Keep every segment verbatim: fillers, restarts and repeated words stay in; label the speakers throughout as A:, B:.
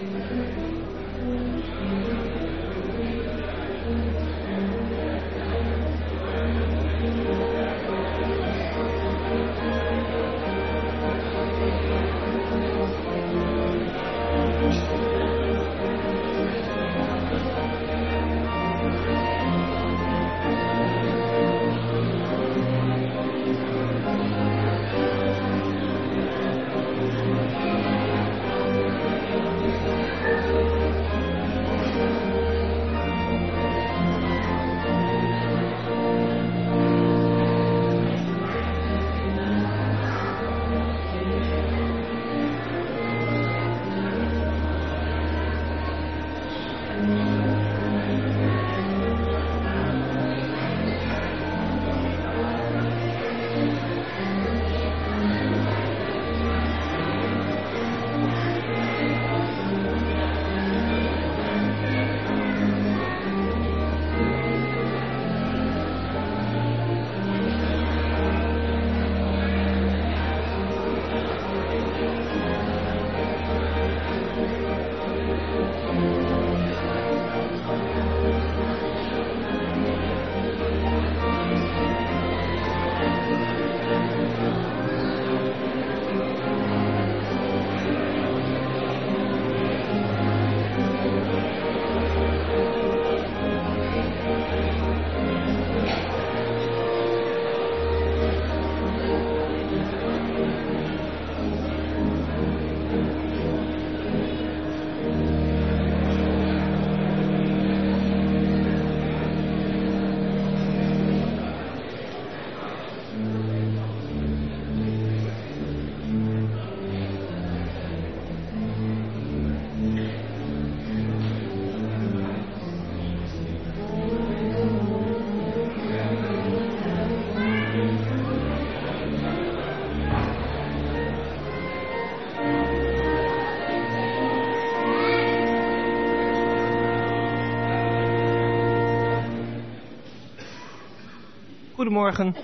A: Goedemorgen.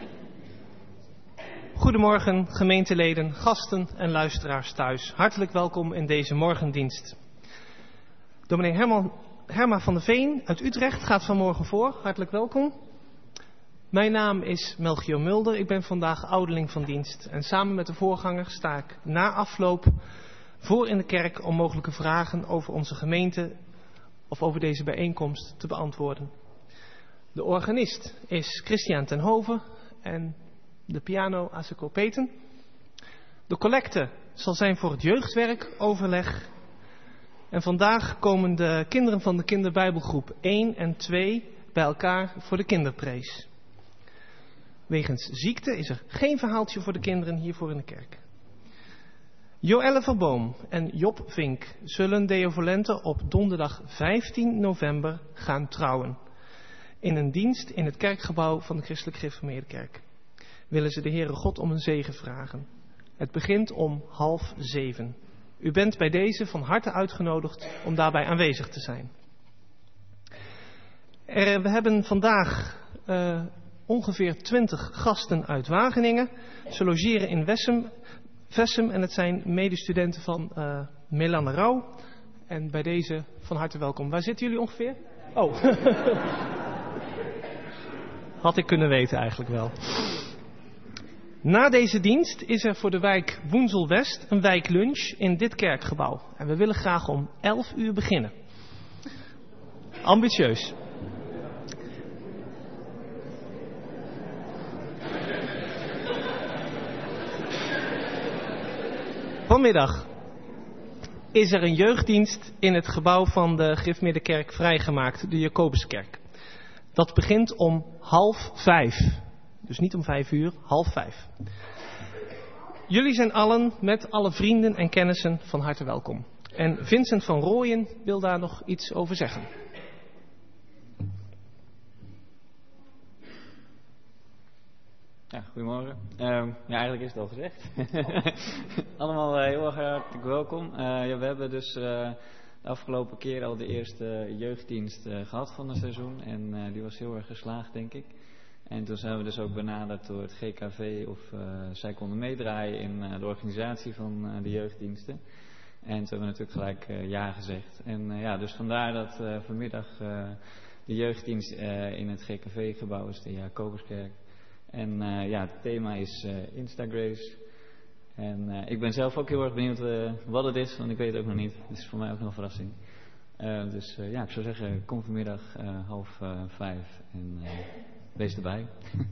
A: Goedemorgen gemeenteleden, gasten en luisteraars thuis. Hartelijk welkom in deze morgendienst. Dominee Herman, Herma van der Veen uit Utrecht gaat vanmorgen voor. Hartelijk welkom. Mijn naam is Melchior Mulder. Ik ben vandaag ouderling van dienst. En samen met de voorganger sta ik na afloop voor in de kerk om mogelijke vragen over onze gemeente of over deze bijeenkomst te beantwoorden. De organist is Christian ten Hove en de piano Aseko Peten. De collecte zal zijn voor het jeugdwerk overleg. En vandaag komen de kinderen van de kinderbijbelgroep één en twee bij elkaar voor de kinderprees. Wegens ziekte is er geen verhaaltje voor de kinderen hiervoor in de kerk. Joelle Verboom en Job Vink zullen Deo Volente op donderdag vijftien november gaan trouwen. In een dienst in het kerkgebouw van de Christelijk Gereformeerde Kerk. Willen ze de Heere God om een zegen vragen. Het begint om half zeven. U bent bij deze van harte uitgenodigd om daarbij aanwezig te zijn. Er, we hebben vandaag uh, ongeveer twintig gasten uit Wageningen. Ze logeren in Wessem, Vessem en het zijn medestudenten van uh, Melanne Rauw. En bij deze van harte welkom. Waar zitten jullie ongeveer? Oh, had ik kunnen weten eigenlijk wel. Na deze dienst is er voor de wijk Woensel-West een wijklunch in dit kerkgebouw. En we willen graag om elf uur beginnen. Ambitieus. Vanmiddag is er een jeugddienst in het gebouw van de Gereformeerde Kerk vrijgemaakt, de Jacobuskerk. Dat begint om half vijf. Dus niet om vijf uur, half vijf. Jullie zijn allen met alle vrienden en kennissen van harte welkom. En Vincent van Rooyen wil daar nog iets over zeggen.
B: Ja, goedemorgen. Uh, ja, eigenlijk is het al gezegd. Allemaal uh, heel erg hartelijk welkom. Uh, ja, we hebben dus uh, de afgelopen keer al de eerste jeugddienst uh, gehad van het seizoen. En uh, die was heel erg geslaagd, denk ik. En toen zijn we dus ook benaderd door het G K V of uh, zij konden meedraaien in uh, de organisatie van uh, de jeugddiensten. En toen hebben we natuurlijk gelijk uh, ja gezegd. En uh, ja, dus vandaar dat uh, vanmiddag uh, de jeugddienst uh, in het G K V-gebouw is, de Jacobuskerk. En uh, ja, het thema is uh, Instagrace. En uh, ik ben zelf ook heel erg benieuwd uh, wat het is, want ik weet het ook nog niet. Het is voor mij ook nog een verrassing. Uh, dus uh, ja, ik zou zeggen, kom vanmiddag uh, half uh, vijf en uh, wees erbij.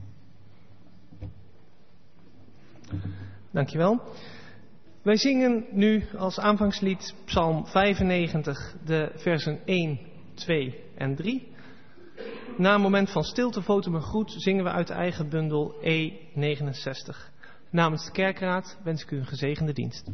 A: Dankjewel. Wij zingen nu als aanvangslied Psalm vijfennegentig, de versen één, twee en drie. Na een moment van stilte, votum en groet zingen we uit de eigen bundel E negenenzestig. Namens de kerkraad wens ik u een gezegende dienst.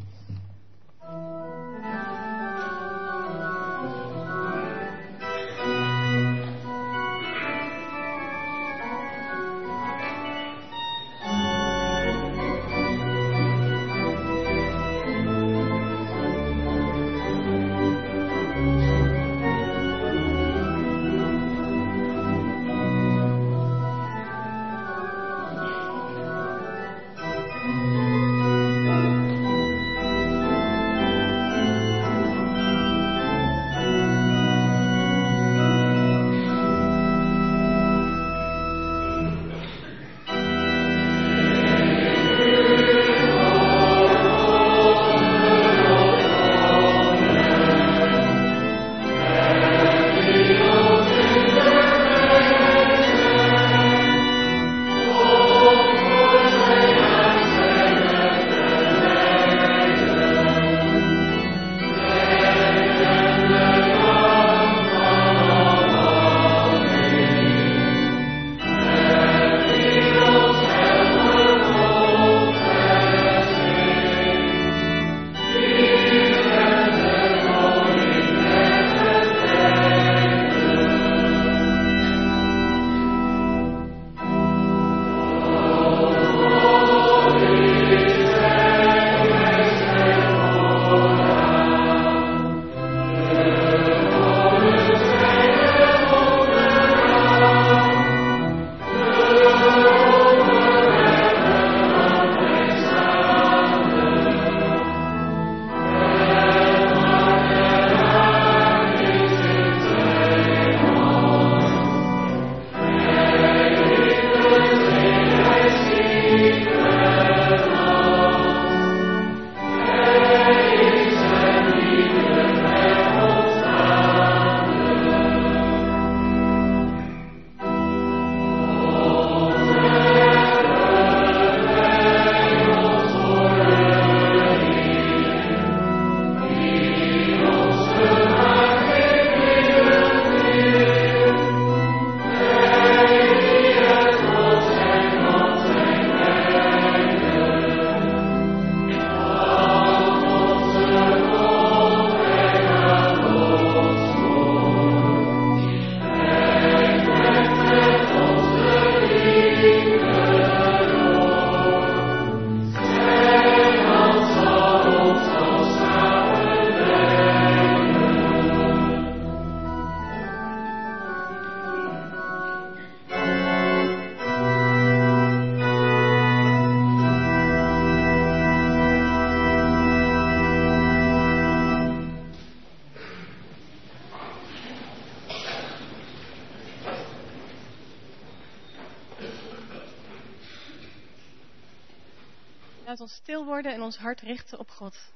C: Laat ons stil worden en ons hart richten op God.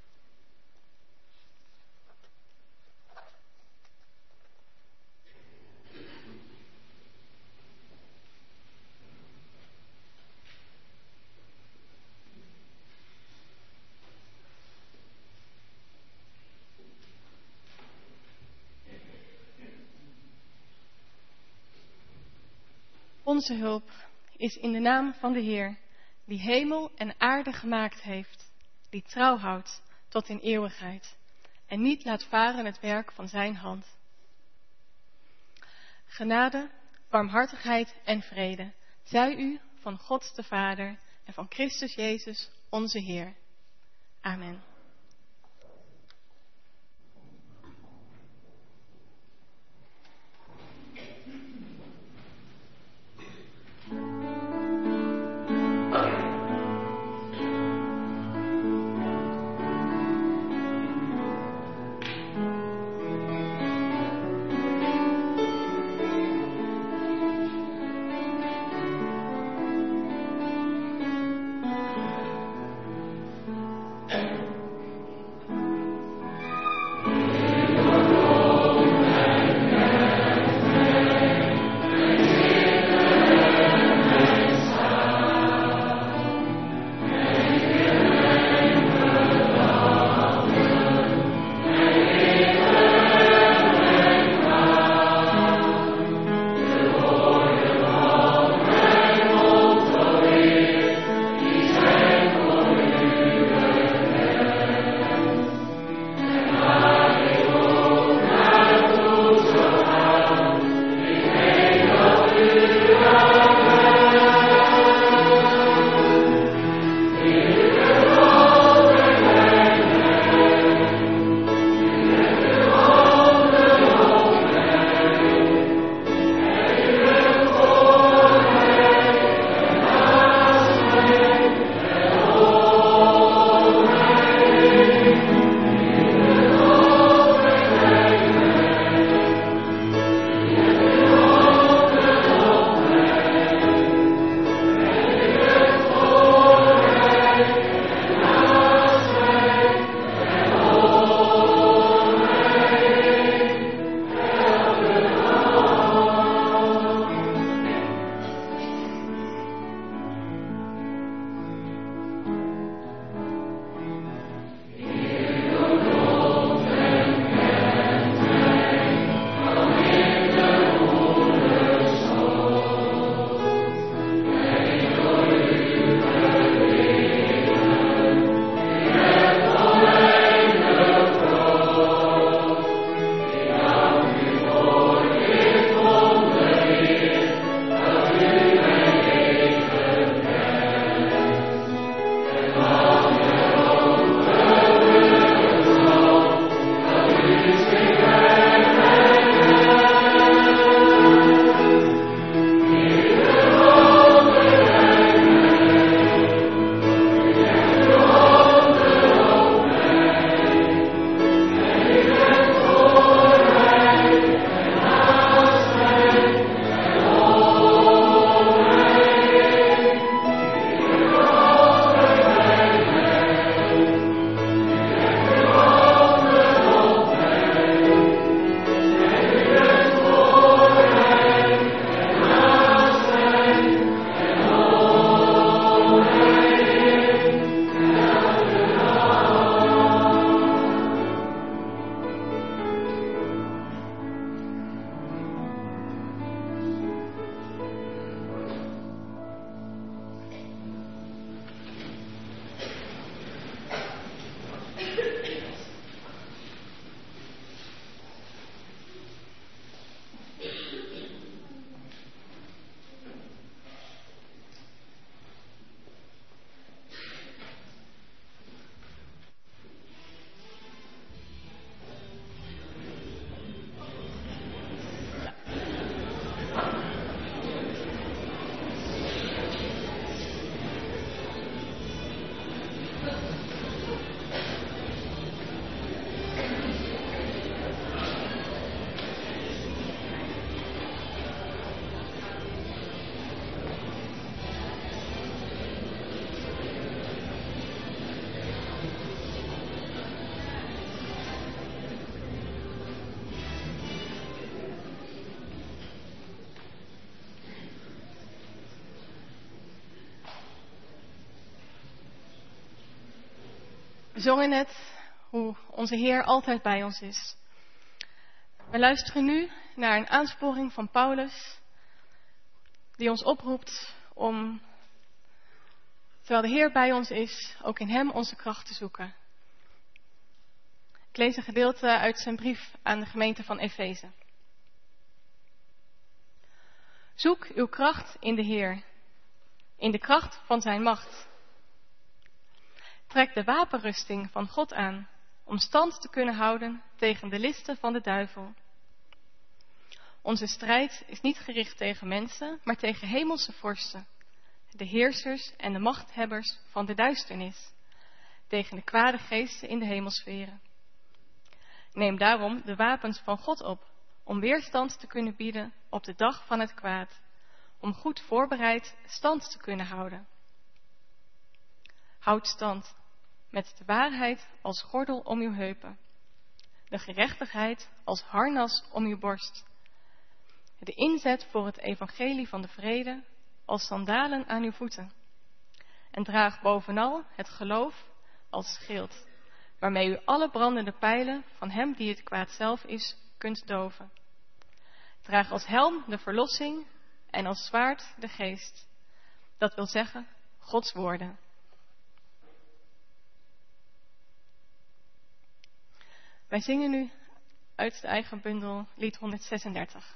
C: Onze hulp is in de naam van de Heer, die hemel en aarde gemaakt heeft, die trouw houdt tot in eeuwigheid en niet laat varen het werk van zijn hand. Genade, barmhartigheid en vrede zij u van God de Vader en van Christus Jezus, onze Heer. Amen. zongen net hoe onze Heer altijd bij ons is. We luisteren nu naar een aansporing van Paulus, die ons oproept om, terwijl de Heer bij ons is, ook in Hem onze kracht te zoeken. Ik lees een gedeelte uit zijn brief aan de gemeente van Efeze. Zoek uw kracht in de Heer, in de kracht van zijn macht. Trek de wapenrusting van God aan, om stand te kunnen houden tegen de listen van de duivel. Onze strijd is niet gericht tegen mensen, maar tegen hemelse vorsten, de heersers en de machthebbers van de duisternis, tegen de kwade geesten in de hemelsferen. Neem daarom de wapens van God op, om weerstand te kunnen bieden op de dag van het kwaad, om goed voorbereid stand te kunnen houden. Houd stand, met de waarheid als gordel om uw heupen, de gerechtigheid als harnas om uw borst, de inzet voor het evangelie van de vrede als sandalen aan uw voeten, en draag bovenal het geloof als schild, waarmee u alle brandende pijlen van hem die het kwaad zelf is, kunt doven. Draag als helm de verlossing en als zwaard de geest, dat wil zeggen Gods woorden. Wij zingen nu uit de eigen bundel lied honderdzesendertig.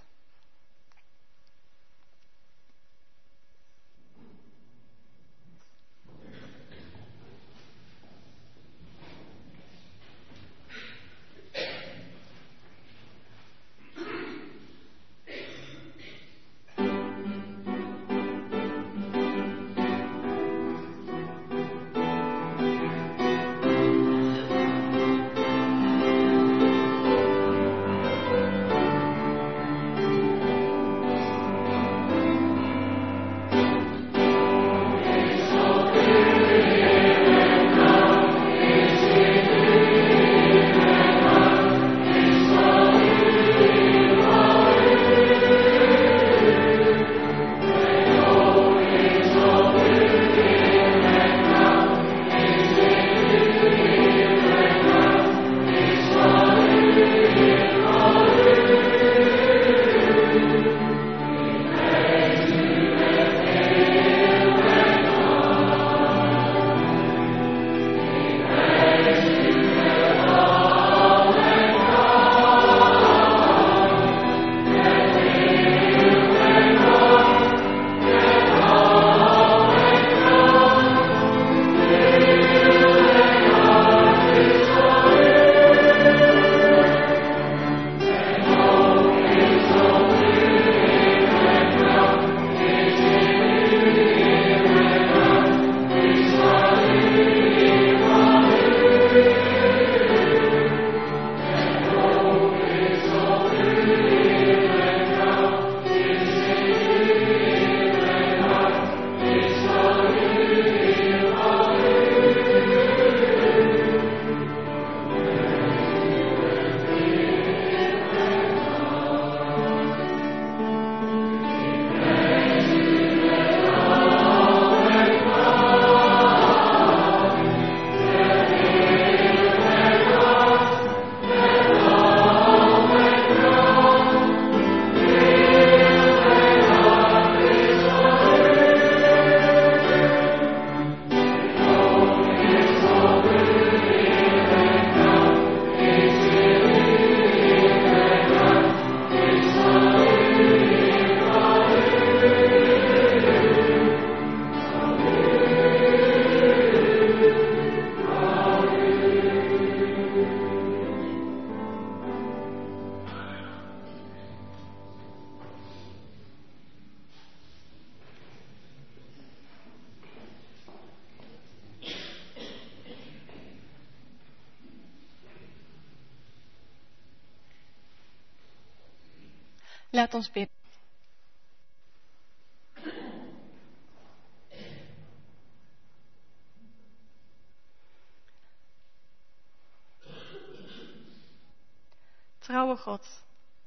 C: Laat ons bidden. Trouwe God,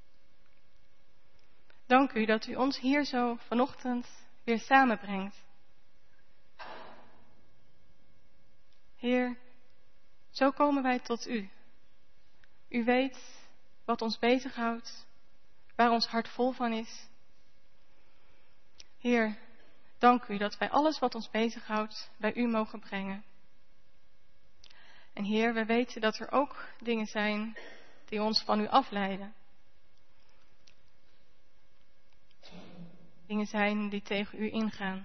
C: dank u dat u ons hier zo vanochtend weer samenbrengt. Heer, Zo komen wij tot u. U weet wat ons bezighoudt, waar ons hart vol van is. Heer, dank u dat wij alles wat ons bezighoudt bij u mogen brengen. En Heer, we weten dat er ook dingen zijn die ons van u afleiden. Dingen zijn die tegen u ingaan.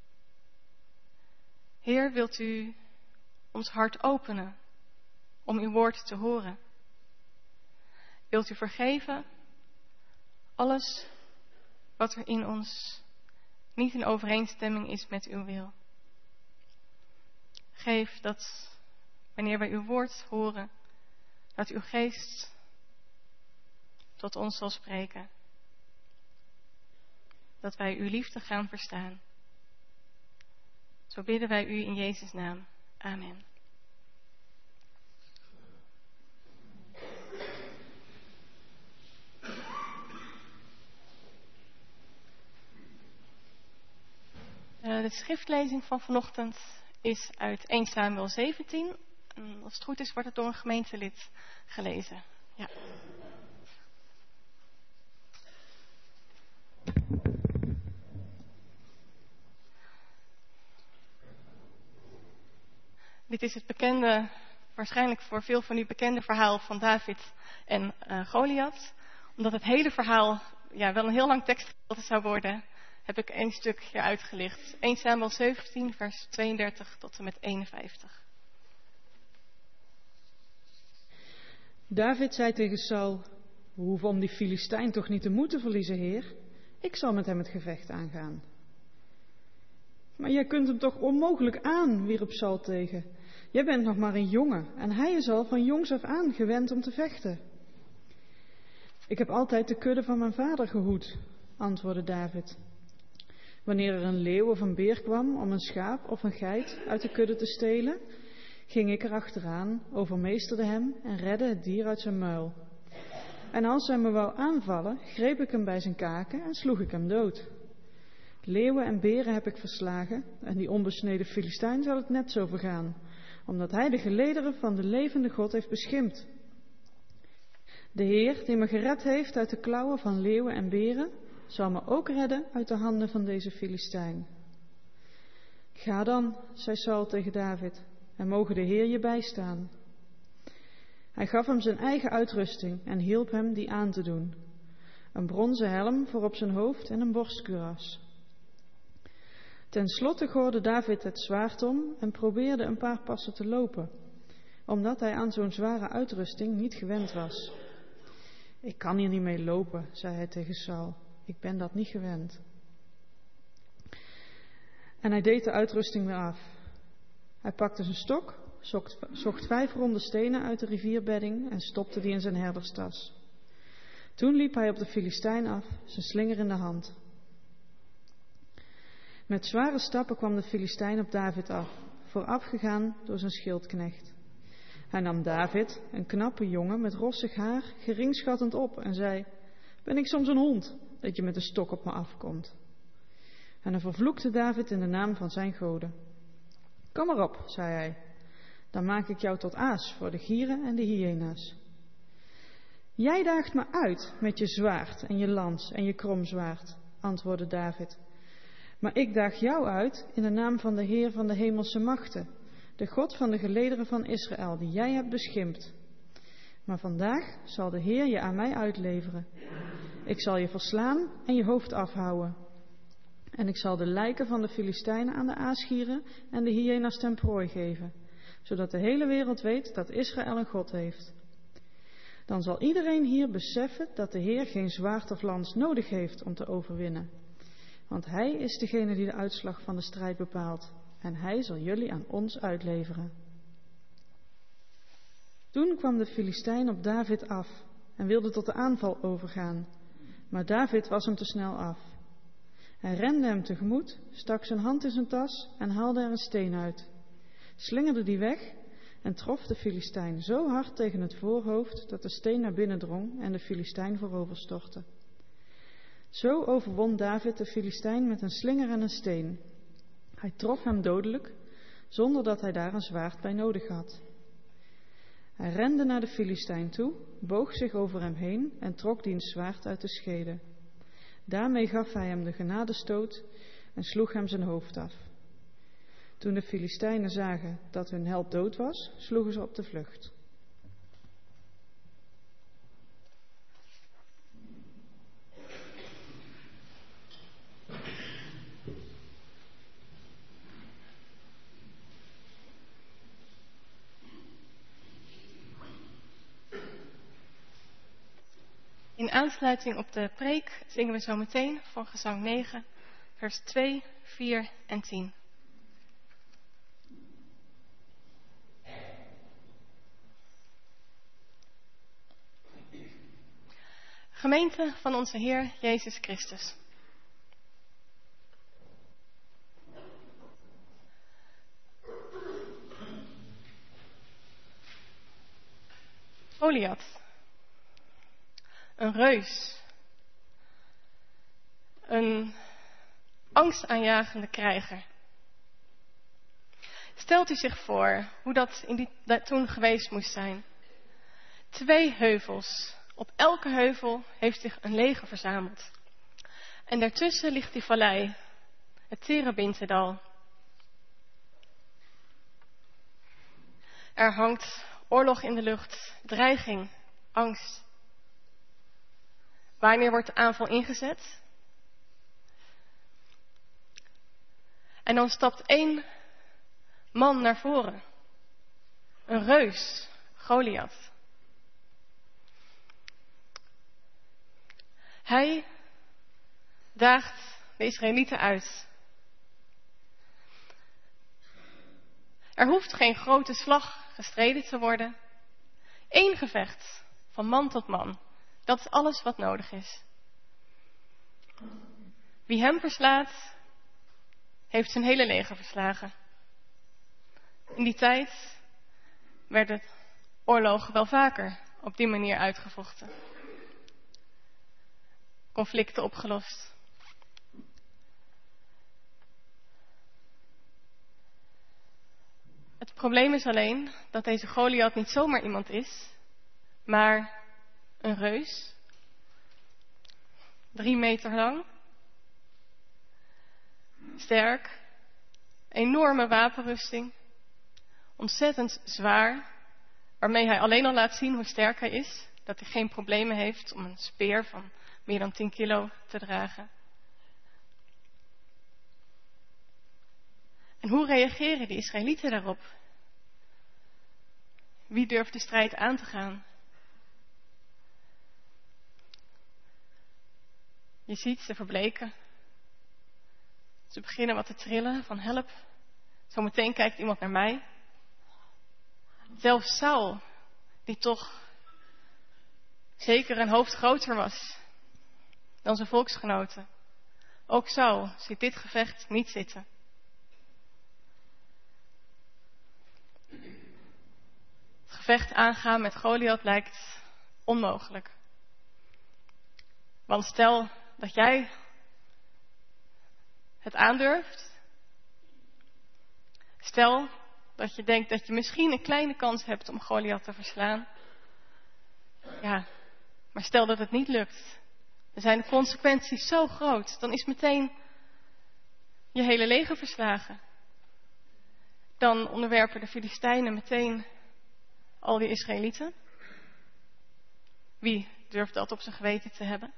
C: Heer, wilt u ons hart openen om uw woord te horen? Wilt u vergeven alles wat er in ons niet in overeenstemming is met uw wil? Geef dat wanneer wij uw woord horen, dat uw geest tot ons zal spreken. Dat wij uw liefde gaan verstaan. Zo bidden wij u in Jezus' naam. Amen. Uh, de schriftlezing van vanochtend is uit Eerste Samuel zeventien. En als het goed is, wordt het door een gemeentelid gelezen. Ja. Dit is het bekende, waarschijnlijk voor veel van u bekende verhaal van David en uh, Goliath. Omdat het hele verhaal ja, wel een heel lang tekstgedeelte zou worden, heb ik één stukje uitgelicht. Eerste Samuel zeventien, vers tweeëndertig tot en met eenenvijftig.
D: David zei tegen Saul: we hoeven om die Filistijn toch niet te moeten verliezen, heer. Ik zal met hem het gevecht aangaan. Maar jij kunt hem toch onmogelijk aan, wierp Saul tegen. Jij bent nog maar een jongen en hij is al van jongs af aan gewend om te vechten. Ik heb altijd de kudde van mijn vader gehoed, antwoordde David. Wanneer er een leeuw of een beer kwam om een schaap of een geit uit de kudde te stelen, ging ik er achteraan, overmeesterde hem en redde het dier uit zijn muil. En als hij me wou aanvallen, greep ik hem bij zijn kaken en sloeg ik hem dood. Leeuwen en beren heb ik verslagen en die onbesneden Filistijn zal het net zo vergaan, omdat hij de gelederen van de levende God heeft beschimpt. De Heer, die me gered heeft uit de klauwen van leeuwen en beren, zal me ook redden uit de handen van deze Filistijn. Ga dan, zei Saul tegen David, en mogen de Heer je bijstaan. Hij gaf hem zijn eigen uitrusting en hielp hem die aan te doen. Een bronzen helm voor op zijn hoofd en een borstkuras. Ten slotte goorde David het zwaard om en probeerde een paar passen te lopen, omdat hij aan zo'n zware uitrusting niet gewend was. Ik kan hier niet mee lopen, zei hij tegen Saul. Ik ben dat niet gewend. En hij deed de uitrusting weer af. Hij pakte zijn stok, zocht, zocht vijf ronde stenen uit de rivierbedding en stopte die in zijn herderstas. Toen liep hij op de Filistijn af, zijn slinger in de hand. Met zware stappen kwam de Filistijn op David af, voorafgegaan door zijn schildknecht. Hij nam David, een knappe jongen met rossig haar, geringschattend op en zei: ben ik soms een hond, dat je met een stok op me afkomt? En hij vervloekte David in de naam van zijn goden. Kom maar op, zei hij, dan maak ik jou tot aas voor de gieren en de hyena's. Jij daagt me uit met je zwaard en je lans en je kromzwaard, antwoordde David. Maar ik daag jou uit in de naam van de Heer van de hemelse machten, de God van de gelederen van Israël, die jij hebt beschimpt. Maar vandaag zal de Heer je aan mij uitleveren. Ik zal je verslaan en je hoofd afhouden. En ik zal de lijken van de Filistijnen aan de aasgieren en de hyena's ten prooi geven, zodat de hele wereld weet dat Israël een God heeft. Dan zal iedereen hier beseffen dat de Heer geen zwaard of lans nodig heeft om te overwinnen. Want Hij is degene die de uitslag van de strijd bepaalt. En Hij zal jullie aan ons uitleveren. Toen kwam de Filistijn op David af en wilde tot de aanval overgaan. Maar David was hem te snel af. Hij rende hem tegemoet, stak zijn hand in zijn tas en haalde er een steen uit. Slingerde die weg en trof de Filistijn zo hard tegen het voorhoofd dat de steen naar binnen drong en de Filistijn voorover stortte. Zo overwon David de Filistijn met een slinger en een steen. Hij trof hem dodelijk, zonder dat hij daar een zwaard bij nodig had. Hij rende naar de Filistijn toe, boog zich over hem heen en trok diens zwaard uit de schede. Daarmee gaf hij hem de genadestoot en sloeg hem zijn hoofd af. Toen de Filistijnen zagen dat hun held dood was, sloegen ze op de vlucht.
C: In aansluiting op de preek zingen we zo meteen van gezang negen, vers twee, vier en tien. Gemeente van onze Heer Jezus Christus. Goliath. Een reus. Een angstaanjagende krijger. Stelt u zich voor hoe dat, in die, dat toen geweest moest zijn. Twee heuvels. Op elke heuvel heeft zich een leger verzameld. En daartussen ligt die vallei, het Terebintedal. Er hangt oorlog in de lucht, dreiging, angst. Wanneer wordt de aanval ingezet? En dan stapt één man naar voren. Een reus, Goliath. Hij daagt de Israëlieten uit. Er hoeft geen grote slag gestreden te worden. Eén gevecht, van man tot man. Dat is alles wat nodig is. Wie hem verslaat, heeft zijn hele leger verslagen. In die tijd werden oorlogen wel vaker op die manier uitgevochten. Conflicten opgelost. Het probleem is alleen dat deze Goliath niet zomaar iemand is, maar een reus. Drie meter lang. Sterk. Enorme wapenrusting. Ontzettend zwaar. Waarmee hij alleen al laat zien hoe sterk hij is. Dat hij geen problemen heeft om een speer van meer dan tien kilo te dragen. En hoe reageren de Israëlieten daarop? Wie durft de strijd aan te gaan? Je ziet ze verbleken. Ze beginnen wat te trillen van help. Zometeen kijkt iemand naar mij. Zelfs Saul, die toch zeker een hoofd groter was dan zijn volksgenoten. Ook Saul ziet dit gevecht niet zitten. Het gevecht aangaan met Goliath lijkt onmogelijk. Want stel dat jij het aandurft. Stel dat je denkt dat je misschien een kleine kans hebt om Goliath te verslaan. Ja, maar stel dat het niet lukt. Dan zijn de consequenties zo groot. Dan is meteen je hele leger verslagen. Dan onderwerpen de Filistijnen meteen al die Israëlieten. Wie durft dat op zijn geweten te hebben?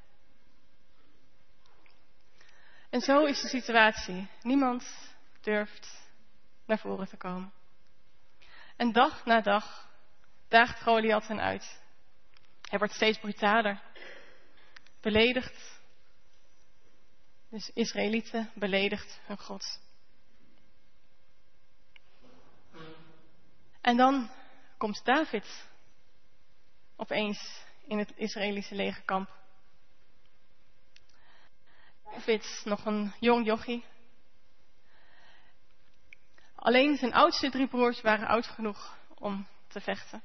C: En zo is de situatie. Niemand durft naar voren te komen. En dag na dag daagt Goliath hen uit. Hij wordt steeds brutaler. Beledigt. Dus Israëlieten beledigt hun God. En dan komt David opeens in het Israëlische legerkamp. David, nog een jong jochie. Alleen zijn oudste drie broers waren oud genoeg om te vechten.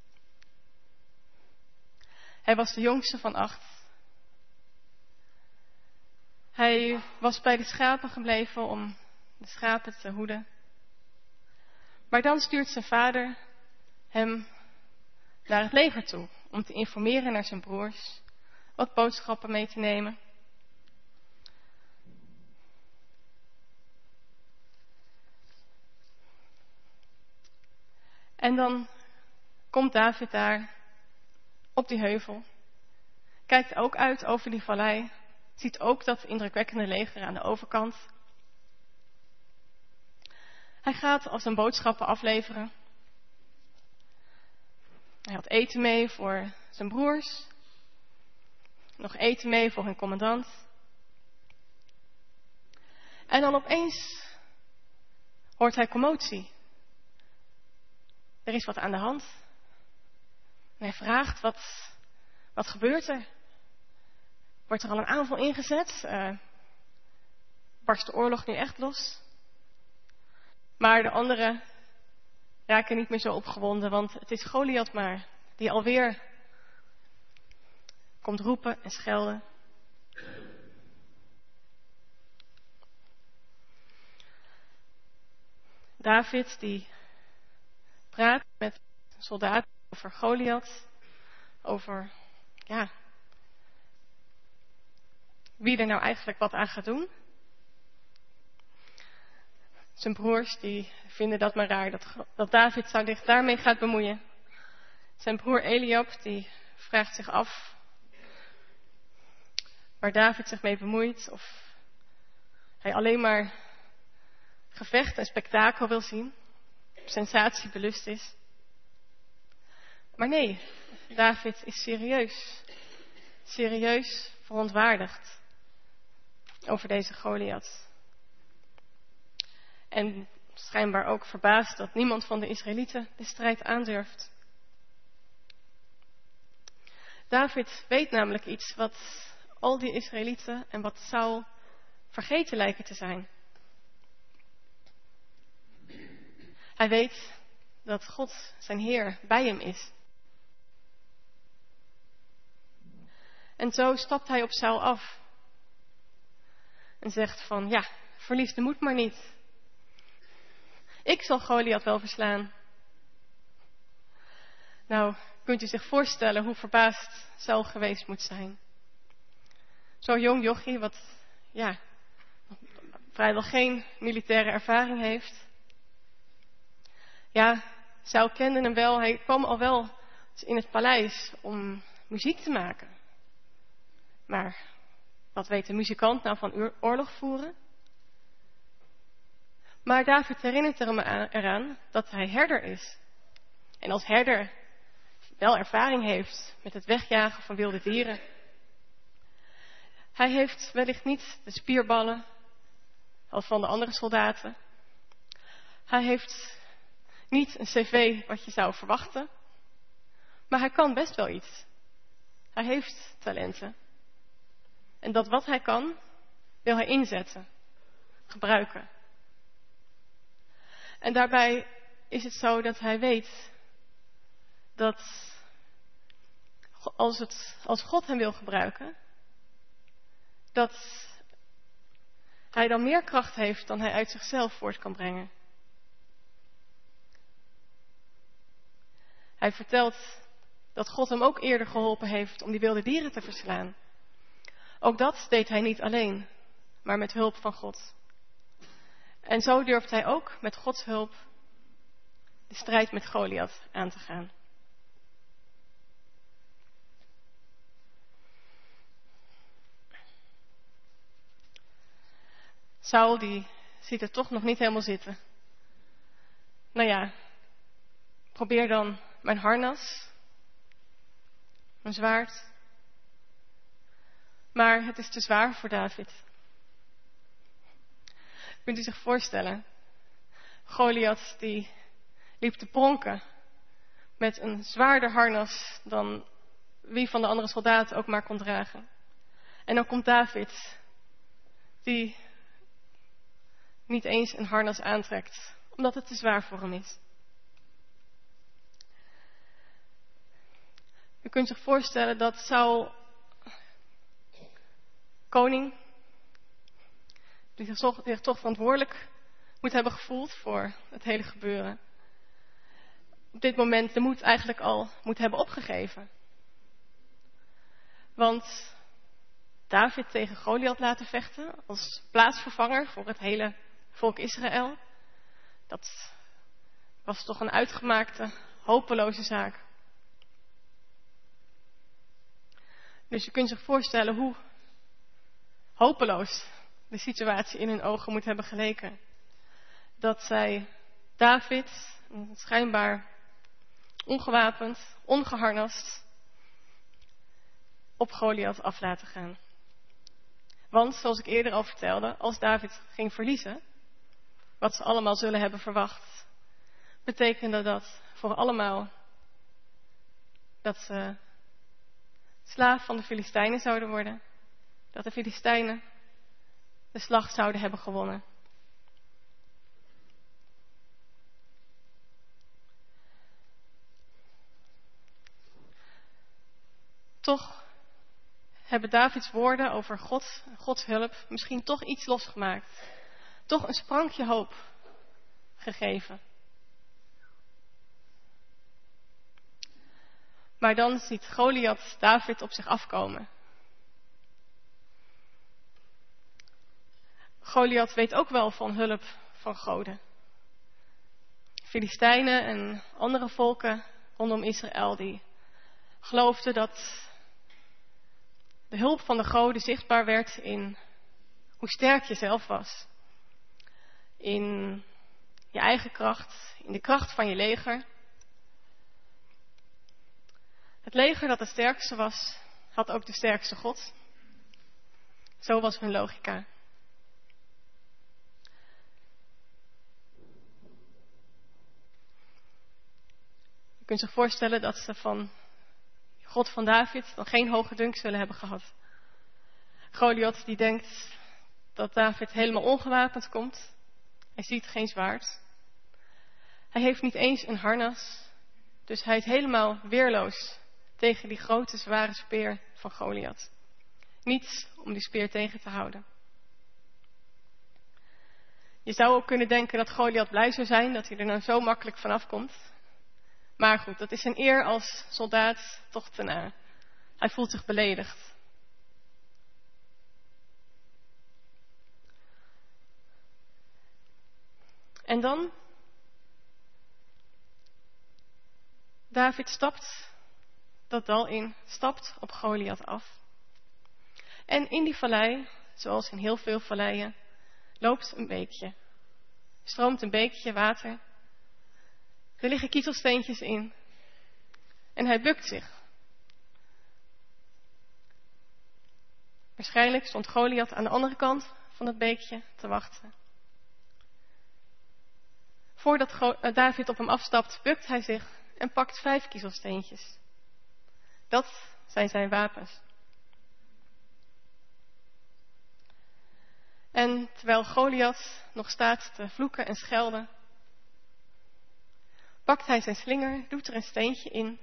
C: Hij was de jongste van acht. Hij was bij de schapen gebleven om de schapen te hoeden. Maar dan stuurt zijn vader hem naar het leger toe om te informeren naar zijn broers, wat boodschappen mee te nemen. En dan komt David daar op die heuvel, kijkt ook uit over die vallei, ziet ook dat indrukwekkende leger aan de overkant. Hij gaat als een boodschappen afleveren. Hij had eten mee voor zijn broers, nog eten mee voor hun commandant. En dan opeens hoort hij commotie. Er is wat aan de hand. En hij vraagt, wat, wat gebeurt er? Wordt er al een aanval ingezet? Uh, barst de oorlog nu echt los? Maar de anderen raken niet meer zo opgewonden, want het is Goliath maar, die alweer komt roepen en schelden. David die praat met soldaten over Goliath, over ja, wie er nou eigenlijk wat aan gaat doen. Zijn broers die vinden dat maar raar, dat, dat David zich daarmee gaat bemoeien. Zijn broer Eliab die vraagt zich af waar David zich mee bemoeit, of hij alleen maar gevecht en spektakel wil zien, sensatiebelust is. Maar nee, David is serieus, serieus verontwaardigd over deze Goliath. En schijnbaar ook verbaasd dat niemand van de Israëlieten de strijd aandurft. David weet namelijk iets wat al die Israëlieten en wat Saul vergeten lijken te zijn. Hij weet dat God, zijn Heer, bij hem is. En zo stapt hij op Saul af. En zegt van, ja, verlies de moed maar niet. Ik zal Goliath wel verslaan. Nou, kunt u zich voorstellen hoe verbaasd Saul geweest moet zijn. Zo'n jong jochie wat, ja, vrijwel geen militaire ervaring heeft. Ja, Saul kende hem wel. Hij kwam al wel in het paleis om muziek te maken. Maar wat weet de muzikant nou van oorlog voeren? Maar David herinnert er hem eraan dat hij herder is. En als herder wel ervaring heeft met het wegjagen van wilde dieren. Hij heeft wellicht niet de spierballen als van de andere soldaten. Hij heeft niet een cv wat je zou verwachten. Maar hij kan best wel iets. Hij heeft talenten. En dat wat hij kan, wil hij inzetten. Gebruiken. En daarbij is het zo dat hij weet dat als, het, als God hem wil gebruiken, dat hij dan meer kracht heeft dan hij uit zichzelf voort kan brengen. Hij vertelt dat God hem ook eerder geholpen heeft om die wilde dieren te verslaan. Ook dat deed hij niet alleen, maar met hulp van God. En zo durft hij ook met Gods hulp de strijd met Goliath aan te gaan. Saul die ziet het toch nog niet helemaal zitten. Nou ja, probeer dan mijn harnas, mijn zwaard. Maar het is te zwaar voor David. Kunt u zich voorstellen? Goliath die liep te pronken met een zwaarder harnas dan wie van de andere soldaten ook maar kon dragen. En dan komt David, die niet eens een harnas aantrekt, omdat het te zwaar voor hem is. U kunt zich voorstellen dat Saul, koning, die zich toch verantwoordelijk moet hebben gevoeld voor het hele gebeuren, op dit moment de moed eigenlijk al moet hebben opgegeven. Want David tegen Goliath laten vechten als plaatsvervanger voor het hele volk Israël, dat was toch een uitgemaakte, hopeloze zaak. Dus je kunt zich voorstellen hoe hopeloos de situatie in hun ogen moet hebben geleken. Dat zij David, schijnbaar ongewapend, ongeharnast, op Goliath af laten gaan. Want, zoals ik eerder al vertelde, als David ging verliezen, wat ze allemaal zullen hebben verwacht, betekende dat voor allemaal dat ze slaaf van de Filistijnen zouden worden. Dat de Filistijnen de slag zouden hebben gewonnen. Toch hebben Davids woorden over God, Gods hulp misschien toch iets losgemaakt. Toch een sprankje hoop gegeven. Maar dan ziet Goliath David op zich afkomen. Goliath weet ook wel van hulp van goden. Filistijnen en andere volken rondom Israël die geloofden dat de hulp van de goden zichtbaar werd in hoe sterk je zelf was. In je eigen kracht, in de kracht van je leger. Het leger dat het sterkste was, had ook de sterkste God. Zo was hun logica. Je kunt zich voorstellen dat ze van God van David dan geen hoge dunk zullen hebben gehad. Goliath die denkt dat David helemaal ongewapend komt. Hij ziet geen zwaard. Hij heeft niet eens een harnas. Dus hij is helemaal weerloos tegen die grote zware speer van Goliath. Niets om die speer tegen te houden. Je zou ook kunnen denken dat Goliath blij zou zijn dat hij er nou zo makkelijk vanaf komt. Maar goed, dat is zijn eer als soldaat toch te na. Hij voelt zich beledigd. En dan? David stapt dat dal in, stapt op Goliath af. En in die vallei, zoals in heel veel valleien, loopt een beekje. Stroomt een beekje water. Er liggen kiezelsteentjes in. En hij bukt zich. Waarschijnlijk stond Goliath aan de andere kant van het beekje te wachten. Voordat David op hem afstapt, bukt hij zich en pakt vijf kiezelsteentjes. Dat zijn zijn wapens. En terwijl Goliath nog staat te vloeken en schelden, pakt hij zijn slinger, doet er een steentje in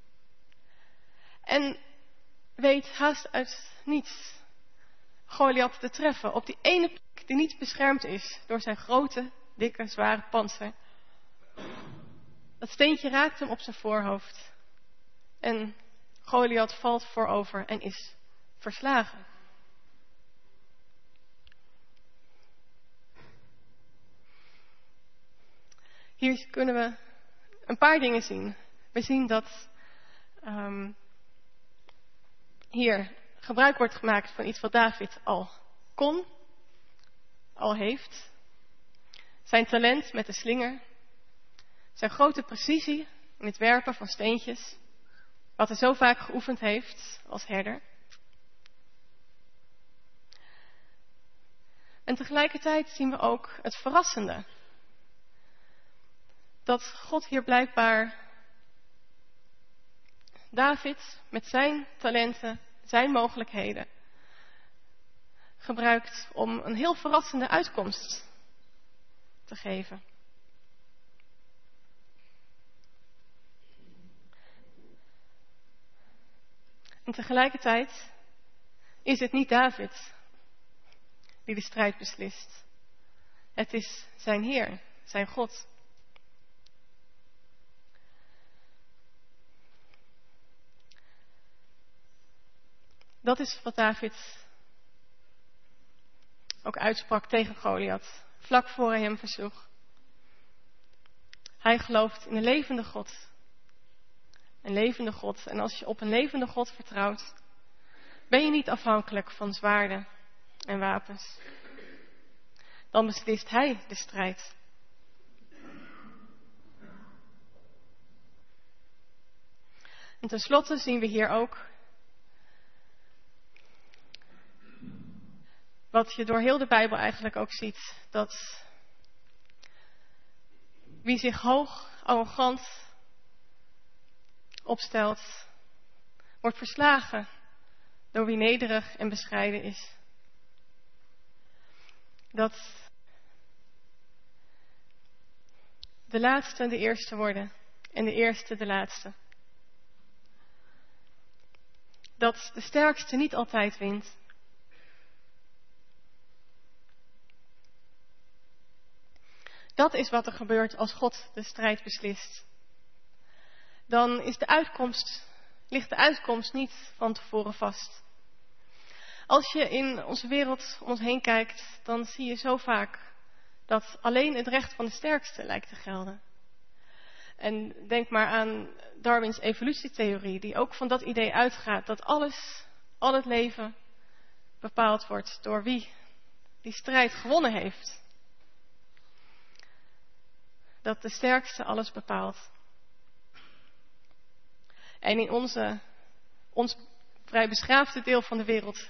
C: en weet haast uit niets Goliath te treffen op die ene plek die niet beschermd is door zijn grote, dikke, zware pantser. Dat steentje raakt hem op zijn voorhoofd en Goliath valt voorover en is verslagen. Hier kunnen we een paar dingen zien. We zien dat um, hier gebruik wordt gemaakt van iets wat David al kon, al heeft. Zijn talent met de slinger. Zijn grote precisie in het werpen van steentjes. Wat hij zo vaak geoefend heeft als herder. En tegelijkertijd zien we ook het verrassende. Dat God hier blijkbaar David met zijn talenten, zijn mogelijkheden gebruikt om een heel verrassende uitkomst te geven. En tegelijkertijd is het niet David die de strijd beslist. Het is zijn Heer, zijn God. Dat is wat David ook uitsprak tegen Goliath, vlak voor hij hem versloeg. Hij gelooft in een levende God. Een levende God. En als je op een levende God vertrouwt, ben je niet afhankelijk van zwaarden en wapens. Dan beslist hij de strijd. En tenslotte zien we hier ook wat je door heel de Bijbel eigenlijk ook ziet. Dat wie zich hoog, arrogant opstelt, wordt verslagen door wie nederig en bescheiden is. Dat de laatste de eerste worden en de eerste de laatste. Dat de sterkste niet altijd wint. Dat is wat er gebeurt als God de strijd beslist. Dan is de uitkomst, ligt de uitkomst niet van tevoren vast. Als je in onze wereld om ons heen kijkt, dan zie je zo vaak dat alleen het recht van de sterkste lijkt te gelden. En denk maar aan Darwins evolutietheorie, die ook van dat idee uitgaat dat alles, al het leven, bepaald wordt door wie die strijd gewonnen heeft. Dat de sterkste alles bepaalt. En in onze, ons vrij beschaafde deel van de wereld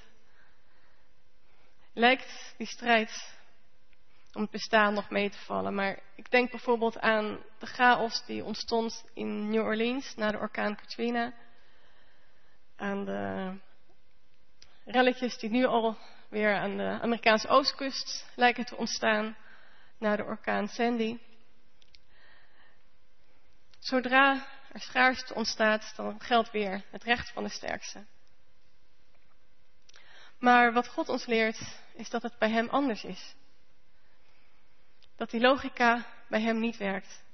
C: lijkt die strijd om het bestaan nog mee te vallen. Maar ik denk bijvoorbeeld aan de chaos die ontstond in New Orleans na de orkaan Katrina. Aan de relletjes die nu al weer aan de Amerikaanse oostkust lijken te ontstaan na de orkaan Sandy. Zodra er schaarste ontstaat, dan geldt weer het recht van de sterkste. Maar wat God ons leert, is dat het bij hem anders is. Dat die logica bij hem niet werkt.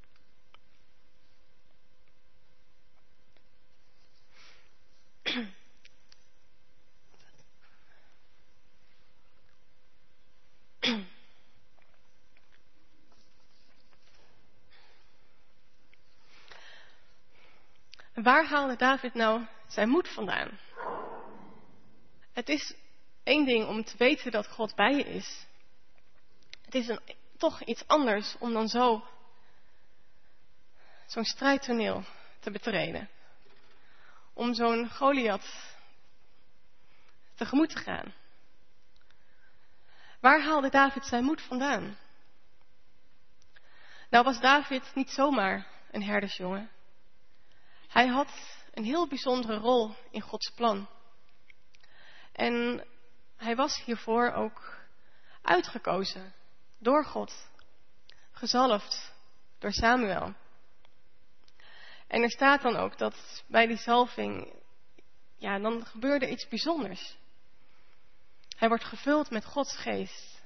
C: Waar haalde David nou zijn moed vandaan? Het is één ding om te weten dat God bij je is. Het is een, toch iets anders om dan zo zo'n strijdtoneel te betreden. Om zo'n Goliath tegemoet te gaan. Waar haalde David zijn moed vandaan? Nou was David niet zomaar een herdersjongen. Hij had een heel bijzondere rol in Gods plan. En hij was hiervoor ook uitgekozen door God. Gezalfd door Samuel. En er staat dan ook dat bij die zalving, ja, dan gebeurde iets bijzonders. Hij wordt gevuld met Gods geest.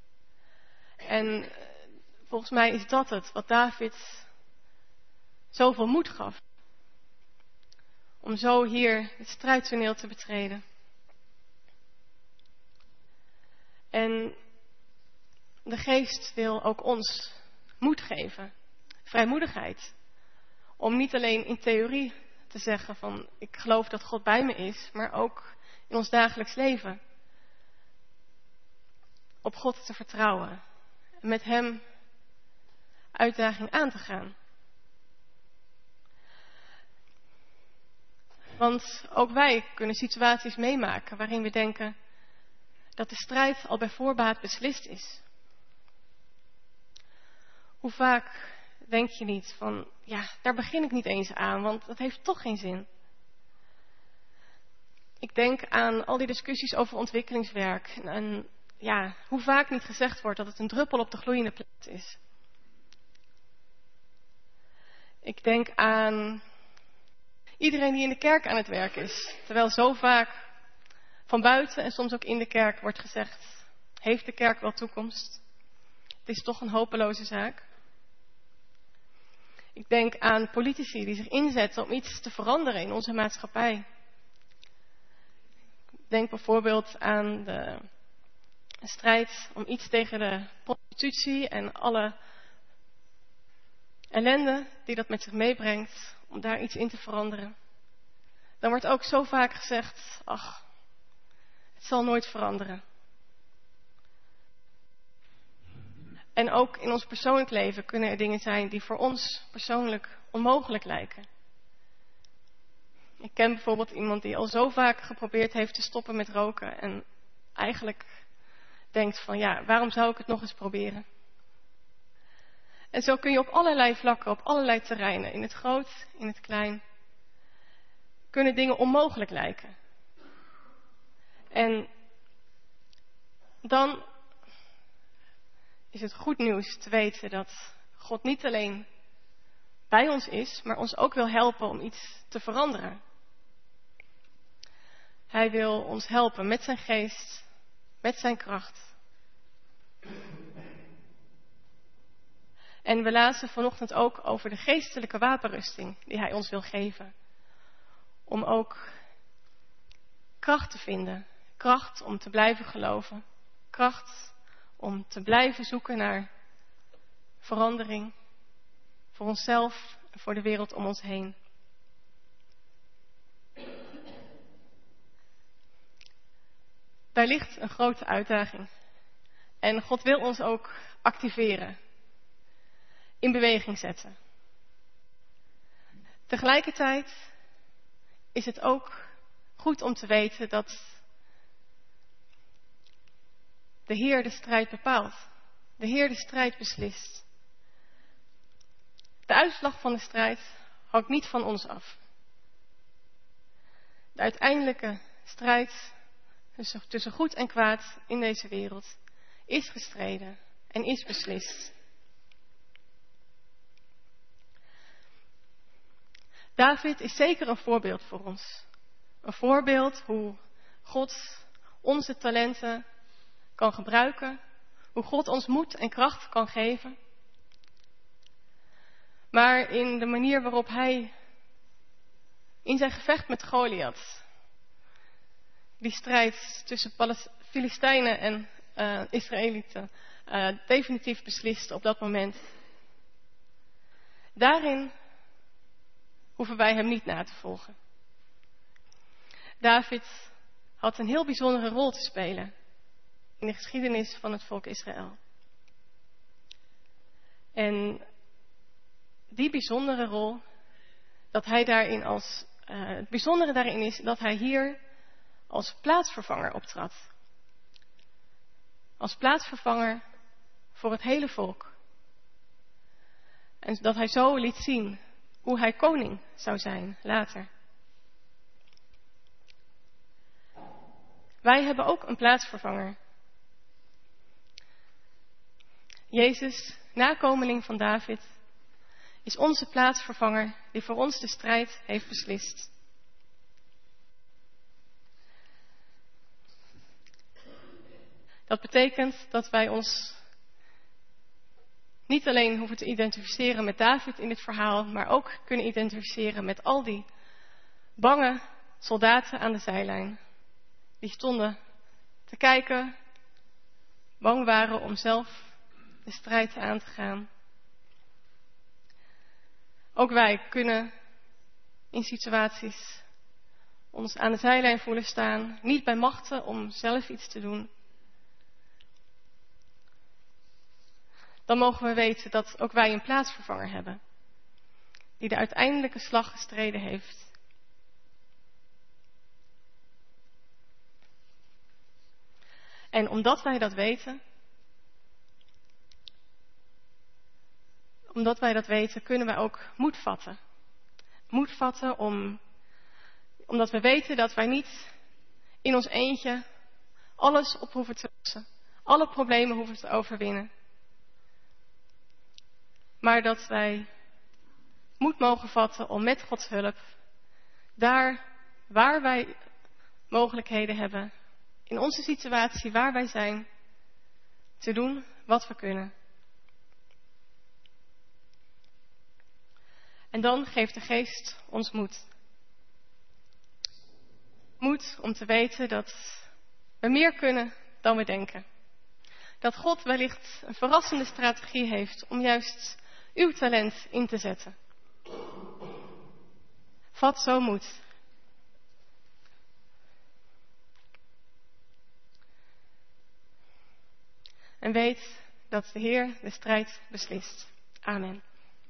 C: En volgens mij is dat het wat David zoveel moed gaf. Om zo hier het strijdtoneel te betreden. En de geest wil ook ons moed geven. Vrijmoedigheid. Om niet alleen in theorie te zeggen van ik geloof dat God bij me is. Maar ook in ons dagelijks leven. Op God te vertrouwen. En met hem uitdaging aan te gaan. Want ook wij kunnen situaties meemaken waarin we denken dat de strijd al bij voorbaat beslist is. Hoe vaak denk je niet van, ja, daar begin ik niet eens aan, want dat heeft toch geen zin. Ik denk aan al die discussies over ontwikkelingswerk. En, en ja, hoe vaak niet gezegd wordt dat het een druppel op de gloeiende plaat is. Ik denk aan iedereen die in de kerk aan het werk is. Terwijl zo vaak van buiten en soms ook in de kerk wordt gezegd, heeft de kerk wel toekomst? Het is toch een hopeloze zaak. Ik denk aan politici die zich inzetten om iets te veranderen in onze maatschappij. denk bijvoorbeeld aan de strijd om iets tegen de prostitutie en alle ellende die dat met zich meebrengt, om daar iets in te veranderen. Dan wordt ook zo vaak gezegd, ach, het zal nooit veranderen. En ook in ons persoonlijk leven kunnen er dingen zijn die voor ons persoonlijk onmogelijk lijken. Ik ken bijvoorbeeld iemand die al zo vaak geprobeerd heeft te stoppen met roken en eigenlijk denkt van ja, waarom zou ik het nog eens proberen? En zo kun je op allerlei vlakken, op allerlei terreinen, in het groot, in het klein, kunnen dingen onmogelijk lijken. En dan is het goed nieuws te weten dat God niet alleen bij ons is, maar ons ook wil helpen om iets te veranderen. Hij wil ons helpen met zijn geest, met zijn kracht. En we lazen vanochtend ook over de geestelijke wapenrusting die hij ons wil geven. Om ook kracht te vinden. Kracht om te blijven geloven. Kracht om te blijven zoeken naar verandering. Voor onszelf en voor de wereld om ons heen. Daar ligt een grote uitdaging. En God wil ons ook activeren. In beweging zetten. Tegelijkertijd is het ook goed om te weten dat de Heer de strijd bepaalt. De Heer de strijd beslist. De uitslag van de strijd hangt niet van ons af. De uiteindelijke strijd tussen goed en kwaad in deze wereld is gestreden en is beslist. David is zeker een voorbeeld voor ons. Een voorbeeld hoe God onze talenten kan gebruiken. Hoe God ons moed en kracht kan geven. Maar in de manier waarop hij in zijn gevecht met Goliath die strijd tussen Filistijnen en uh, Israëlieten uh, definitief beslist op dat moment. Daarin hoeven wij hem niet na te volgen. David had een heel bijzondere rol te spelen in de geschiedenis van het volk Israël. En die bijzondere rol, dat hij daarin als, uh, het bijzondere daarin is dat hij hier als plaatsvervanger optrad. Als plaatsvervanger voor het hele volk. En dat hij zo liet zien hoe hij koning zou zijn later. Wij hebben ook een plaatsvervanger. Jezus, nakomeling van David, is onze plaatsvervanger die voor ons de strijd heeft beslist. Dat betekent dat wij ons niet alleen hoeven te identificeren met David in dit verhaal, maar ook kunnen identificeren met al die bange soldaten aan de zijlijn. Die stonden te kijken, bang waren om zelf de strijd aan te gaan. Ook wij kunnen in situaties ons aan de zijlijn voelen staan, niet bij machten om zelf iets te doen. Dan mogen we weten dat ook wij een plaatsvervanger hebben, die de uiteindelijke slag gestreden heeft. En omdat wij dat weten, omdat wij dat weten, kunnen wij ook moed vatten. Moed vatten om, omdat we weten dat wij niet in ons eentje alles op hoeven te lossen, alle problemen hoeven te overwinnen. Maar dat wij moed mogen vatten om met Gods hulp, daar waar wij mogelijkheden hebben, in onze situatie waar wij zijn, te doen wat we kunnen. En dan geeft de Geest ons moed. Moed moed om te weten dat we meer kunnen dan we denken. Dat God wellicht een verrassende strategie heeft om juist uw talent in te zetten. Vat zo moed. En weet dat de Heer de strijd beslist. Amen.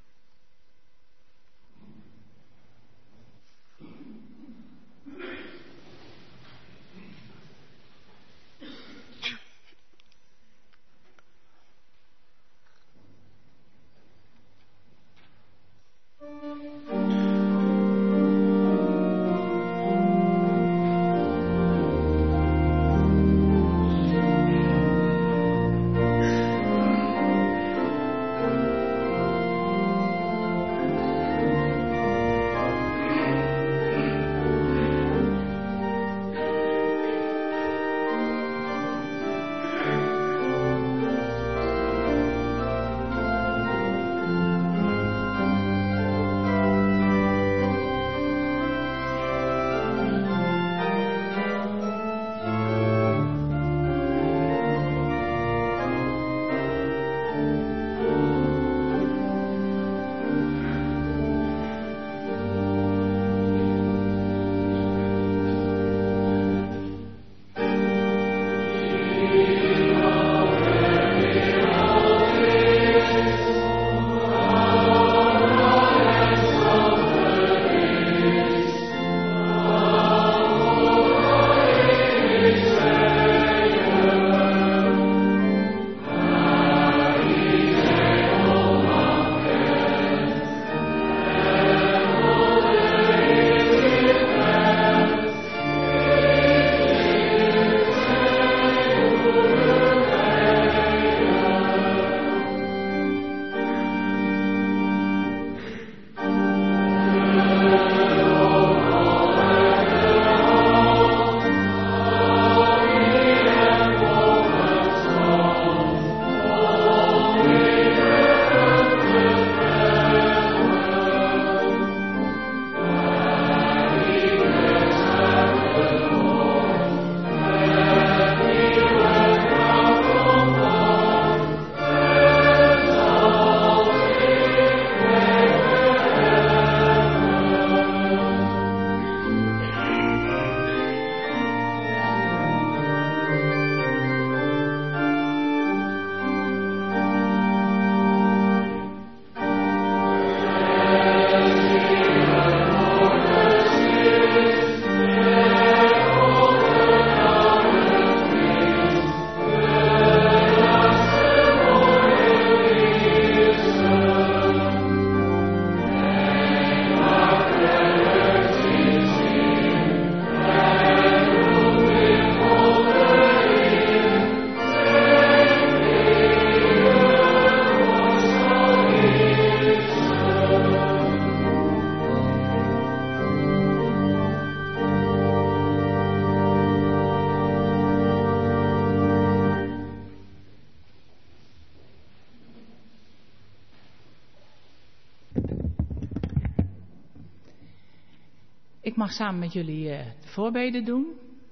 E: Ik mag samen met jullie uh, de voorbeden doen.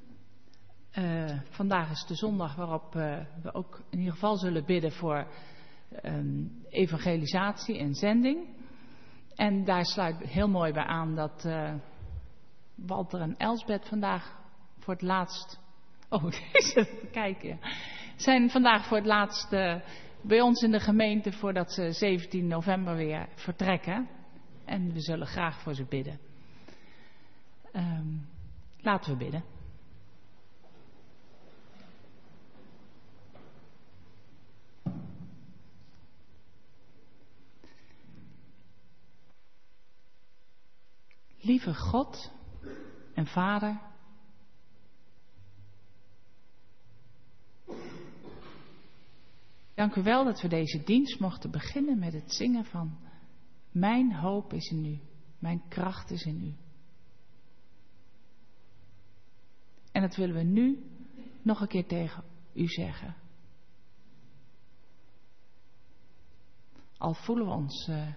E: Uh, vandaag is de zondag waarop uh, we ook in ieder geval zullen bidden voor um, evangelisatie en zending. En daar sluit heel mooi bij aan dat uh, Walter en Elsbeth vandaag voor het laatst... Oh, even kijken. Zijn vandaag voor het laatst uh, bij ons in de gemeente voordat ze zeventien november weer vertrekken. En we zullen graag voor ze bidden. Um, laten we bidden. Lieve God en Vader, dank u wel dat we deze dienst mochten beginnen met het zingen van mijn hoop is in u, mijn kracht is in u. En dat willen we nu nog een keer tegen u zeggen. Al voelen we ons uh,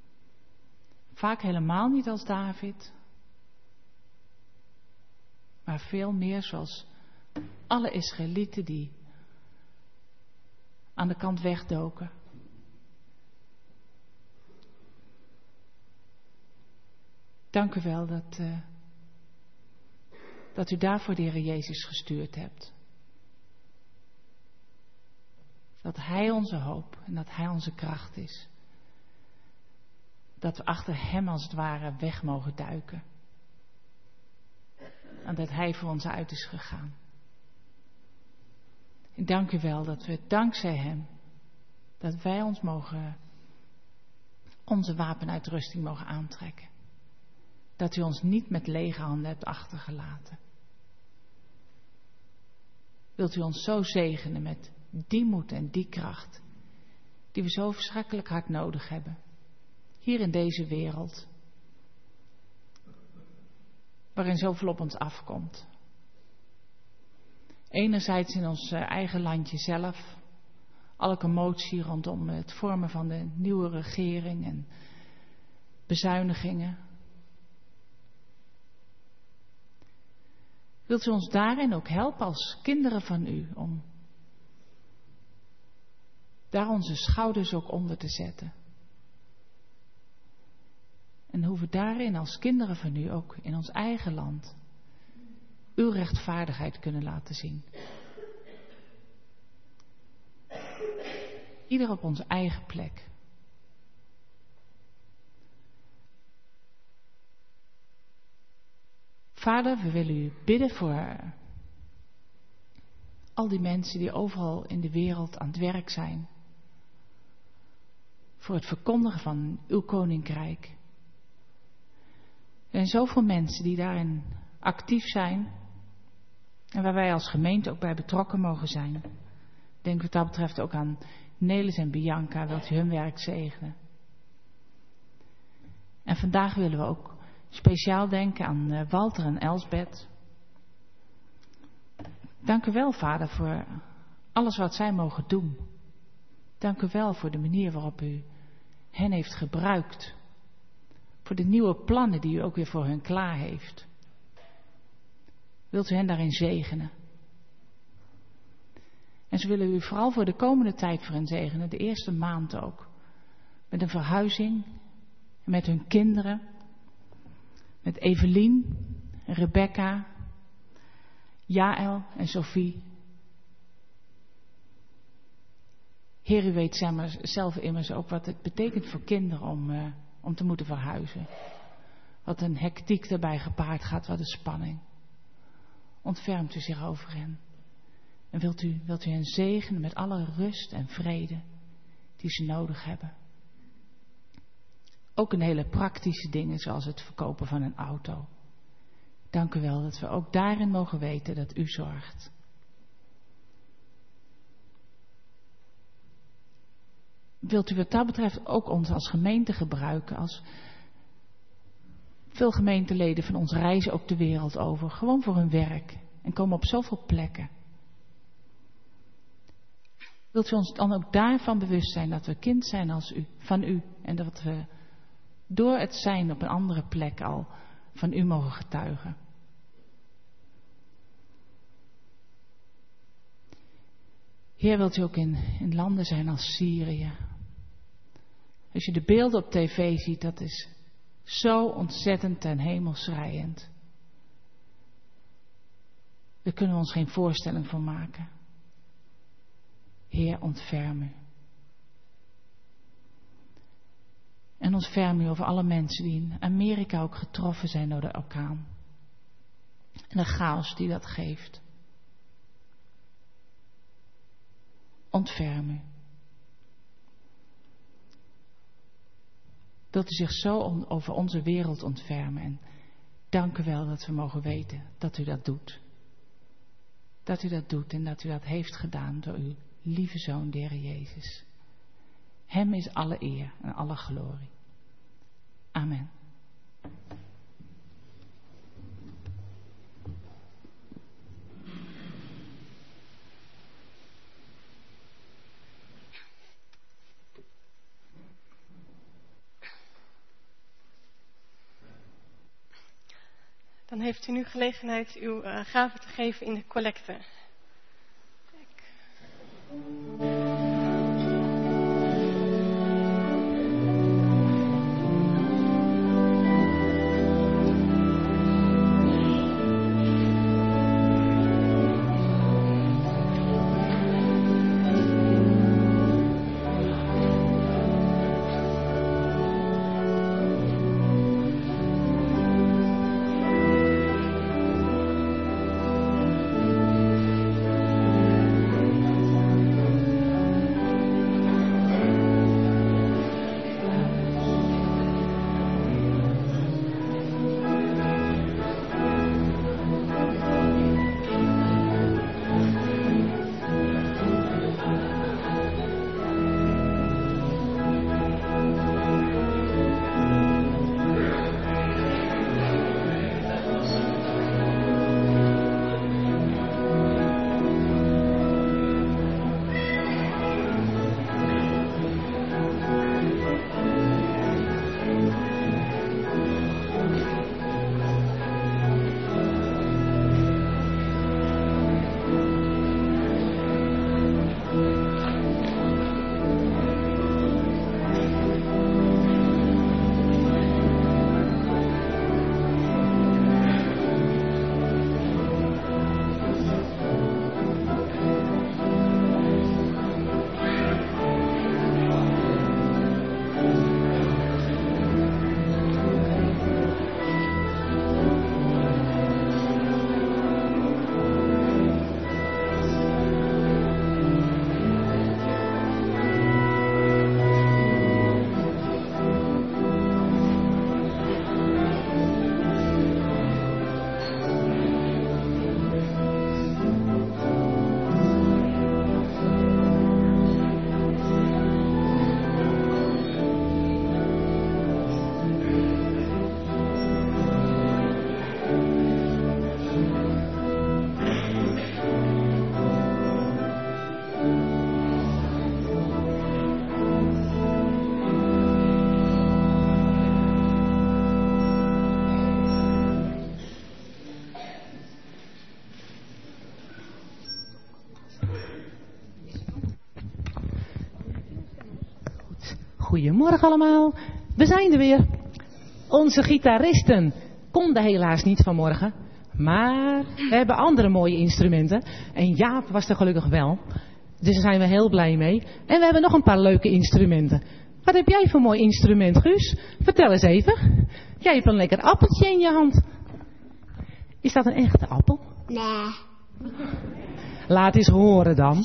E: vaak helemaal niet als David. Maar maar veel meer zoals alle Israëlieten die aan de kant wegdoken. Dank u wel dat, uh, dat u daarvoor de Heer Jezus gestuurd hebt. Dat Hij onze hoop en dat Hij onze kracht is. Dat we achter Hem als het ware weg mogen duiken. En dat Hij voor ons uit is gegaan. En dank u wel dat we dankzij Hem, dat wij ons mogen, onze wapenuitrusting mogen aantrekken. Dat u ons niet met lege handen hebt achtergelaten. Wilt u ons zo zegenen met die moed en die kracht, die we zo verschrikkelijk hard nodig hebben. Hier in deze wereld, waarin zoveel op ons afkomt. Enerzijds in ons eigen landje zelf, alle commotie rondom het vormen van de nieuwe regering en bezuinigingen. Wilt u ons daarin ook helpen als kinderen van u, om daar onze schouders ook onder te zetten. En hoe we daarin als kinderen van u ook in ons eigen land uw rechtvaardigheid kunnen laten zien. Ieder op onze eigen plek. Vader, we willen u bidden voor al die mensen die overal in de wereld aan het werk zijn. Voor het verkondigen van uw koninkrijk. Er zijn zoveel mensen die daarin actief zijn. En waar wij als gemeente ook bij betrokken mogen zijn. Ik denk wat dat betreft ook aan Nelis en Bianca. Wilt u hun werk zegenen. En vandaag willen we ook speciaal denken aan Walter en Elsbeth. Dank u wel, Vader, voor alles wat zij mogen doen. Dank u wel voor de manier waarop u hen heeft gebruikt. Voor de nieuwe plannen die u ook weer voor hen klaar heeft. Wilt u hen daarin zegenen? En ze willen u vooral voor de komende tijd voor hen zegenen, de eerste maand ook. Met een verhuizing, met hun kinderen, met Evelien, Rebecca, Jaël en Sophie. Heer, u weet zelf immers ook wat het betekent voor kinderen om, uh, om te moeten verhuizen. Wat een hectiek daarbij gepaard gaat, wat een spanning. Ontfermt u zich over hen. En wilt u, wilt u hen zegenen met alle rust en vrede die ze nodig hebben. Ook in hele praktische dingen zoals het verkopen van een auto. Dank u wel dat we ook daarin mogen weten dat u zorgt. Wilt u wat dat betreft ook ons als gemeente gebruiken? Als veel gemeenteleden van ons reizen ook de wereld over. Gewoon voor hun werk. En komen op zoveel plekken. Wilt u ons dan ook daarvan bewust zijn dat we kind zijn als u, van u. En dat we door het zijn op een andere plek al van u mogen getuigen. Heer, wilt u ook in, in landen zijn als Syrië. Als je de beelden op tv ziet, dat is zo ontzettend ten hemel schreiend. Daar kunnen we ons geen voorstelling van maken. Heer, ontferm u. En ontferm u over alle mensen die in Amerika ook getroffen zijn door de orkaan. En de chaos die dat geeft. Ontferm u. Dat u zich zo on, over onze wereld ontfermen. En dank u wel dat we mogen weten dat u dat doet. Dat u dat doet en dat u dat heeft gedaan door uw lieve Zoon, de Heer Jezus. Hem is alle eer en alle glorie. Amen.
C: Dan dan heeft u nu gelegenheid uw uh, gave te geven in de collecte. Kijk.
E: Goedemorgen allemaal, we zijn er weer. Onze gitaristen konden helaas niet vanmorgen, maar we hebben andere mooie instrumenten. En Jaap was er gelukkig wel, dus daar zijn we heel blij mee. En we hebben nog een paar leuke instrumenten. Wat heb jij voor mooi instrument, Guus? Vertel eens even. Jij hebt een lekker appeltje in je hand. Is dat een echte appel?
F: Nee.
E: Laat eens horen dan.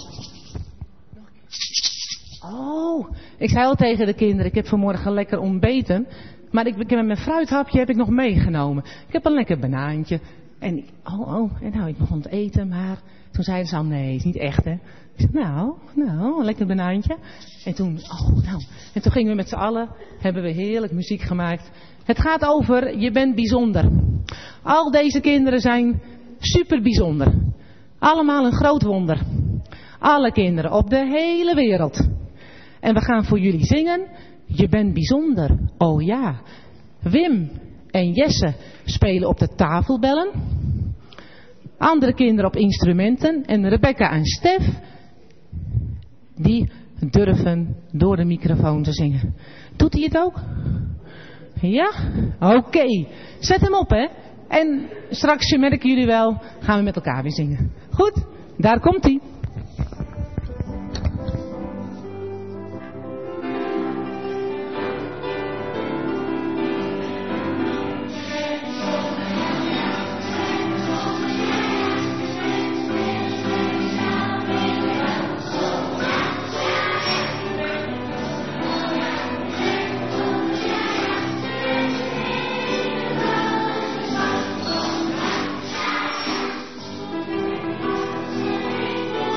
E: Oh, ik zei al tegen de kinderen, ik heb vanmorgen lekker ontbeten. Maar ik, ik heb met mijn fruithapje heb ik nog meegenomen. Ik heb een lekker banaantje. En ik, oh, oh, en nou, ik begon te eten, maar toen zeiden ze al, nee, is niet echt, hè. Ik zei, nou, nou, een lekker banaantje. En toen, oh, nou, en toen gingen we met z'n allen, hebben we heerlijk muziek gemaakt. Het gaat over, je bent bijzonder. Al deze kinderen zijn super bijzonder. Allemaal een groot wonder. Alle kinderen op de hele wereld. En we gaan voor jullie zingen, je bent bijzonder, oh ja. Wim en Jesse spelen op de tafelbellen. Andere kinderen op instrumenten. En Rebecca en Stef, die durven door de microfoon te zingen. Doet hij het ook? Ja? Oké. Okay. Zet hem op, hè. En straks, merken jullie wel, gaan we met elkaar weer zingen. Goed, daar komt hij.
F: Thank you.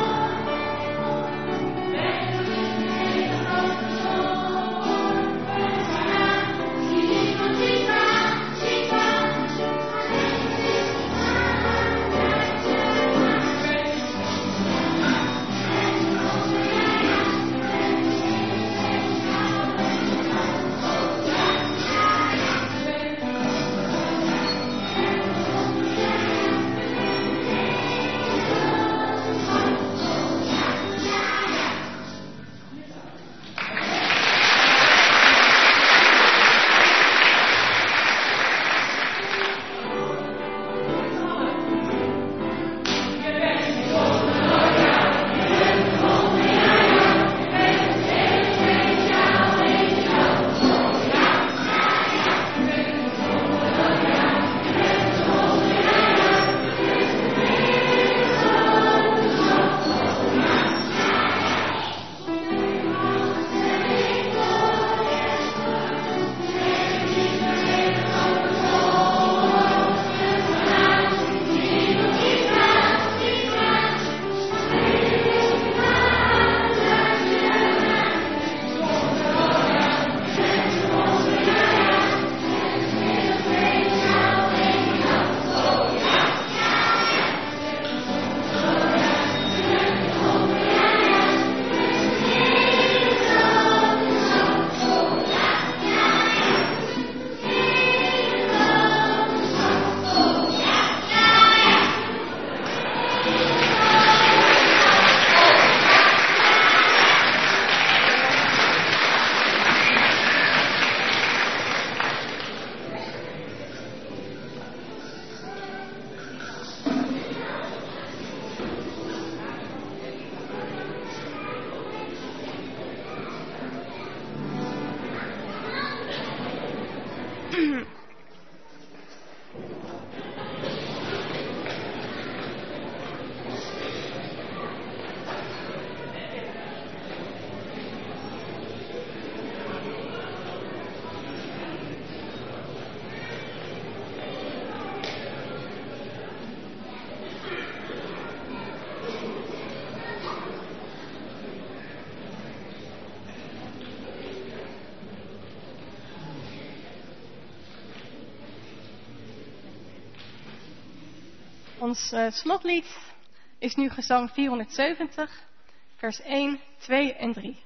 C: Ons uh, slotlied is nu gezang vierhonderdzeventig, vers één, twee en drie.